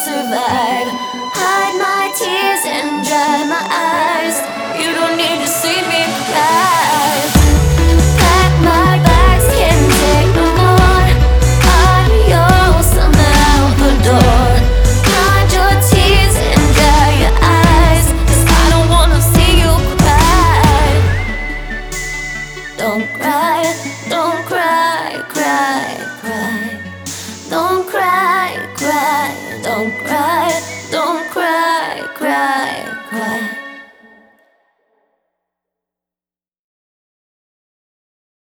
survive. Hide my tears and dry my eyes. You don't need to see me cry. Pack my bags, can't take no more. Adios, I'm out the door. Hide your tears and dry your eyes, 'cause I don't wanna see you cry. Don't cry, don't cry, cry, cry. Don't cry, cry, don't cry.